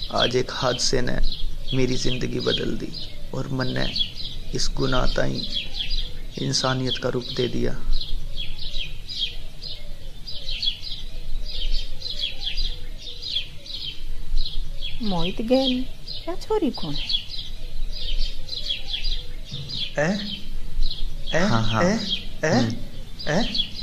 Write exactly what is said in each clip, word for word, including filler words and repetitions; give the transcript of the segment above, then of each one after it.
आज एक हादसे ने मेरी जिंदगी बदल दी और मन ने इस गुनाह ताई इंसानियत का रूप दे दिया। मोहित गैल या छोरी कौन है? ए? ए? हाँ हाँ ए? ए? ए?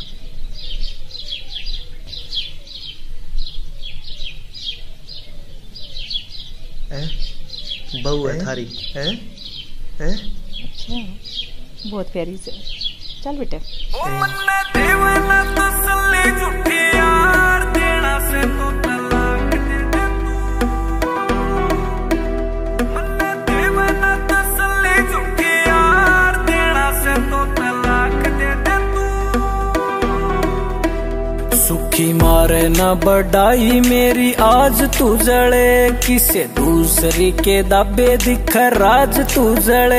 ए? बहू है थारी। ए? ए? अच्छा, बहुत प्यारी से। चल बेटा। सुखी मारे न बढ़ाई मेरी आज तू जले, किसे दूसरी के दाबे दिख राज तू जले।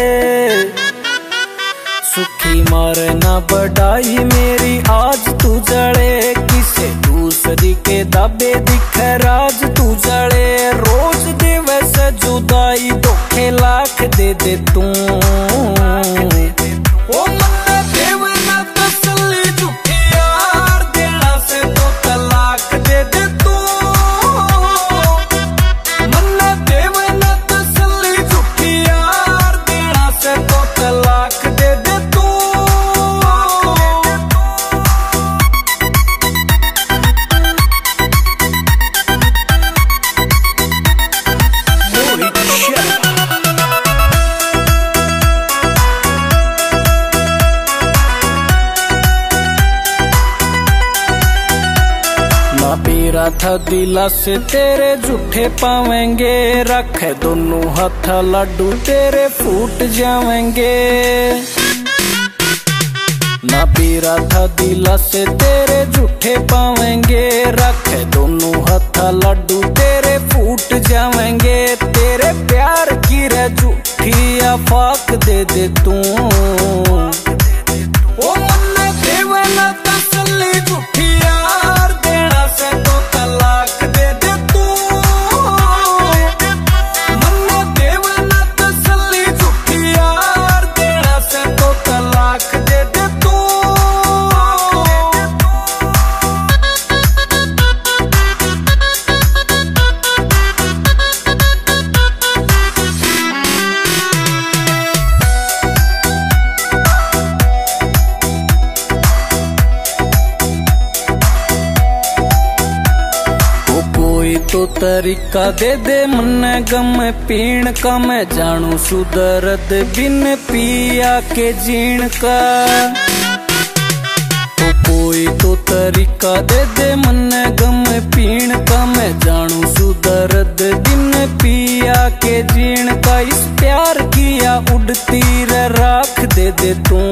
सुखी मारे न बढ़ाई मेरी आज तू जले, किसे दूसरी के दाबे दिख राज तू जले। रोज दे वैसे जुदाई धोखे लाख दे दे तू। ओ मन्ना देव ना तसल्ली झूठी यार, देना से तो तलाक दे दे तू। मन्ना देव ना तसल्ली झूठी यार, देना से तो तलाक दे दे तू। मेरा था दिला से तेरे झूठे पावेंगे, रखे दोनों हाथ लड्डू तेरे फूट जावेंगे। ना पीरा था दिला से तेरे झूठे पावेंगे, रखे दोनों हाथ लड्डू तेरे फूट जावेंगे। तेरे प्यार की रे झूठी आफाक दे दे तू। ओ मन्ना देव ना तसल्ली झूठी यार, देना से तो तलाक दे दे तू। मन्ना देव ना तसल्ली झूठी यार, देना से तो तलाक दे दे तू। तो तरीका दे दे मन गम पीण का, मैं जानू सुदर्द बिन पिया के जीण का। तो कोई तो तरीका दे दे मन गम पीण का, मैं जानू सुदर्द बिन पिया के जीण का। इस प्यार किया उड़ती रे राख दे दे तू।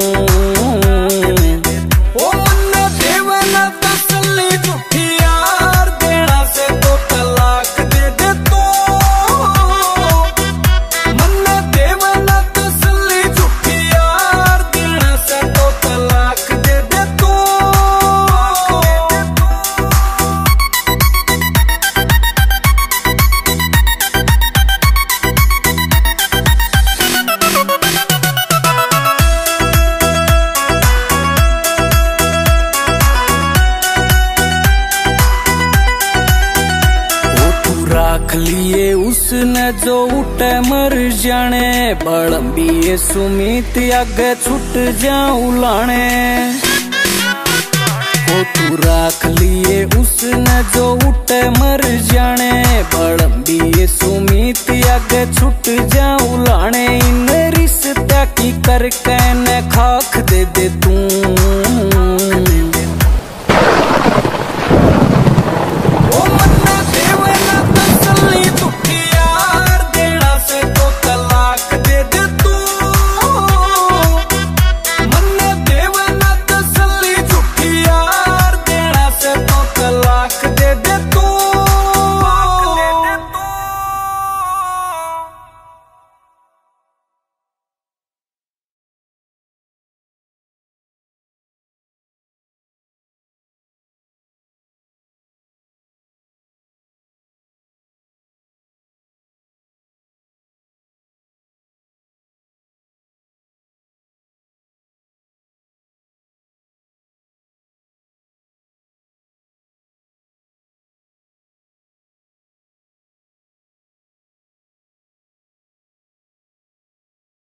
ओ मन्ना देव ना तसल्ली झूठी यार, देना से तो तलाक दे दे तू। मन्ना देव ना तसल्ली झूठी यार, देना से तो तलाक दे दे तू। राख लिए उसने जो उठे मर जाने, बड़म्बी सुमित आगे छुट जाऊं लाने। ओ तू राख लिए उसने जो उठे मर जाने,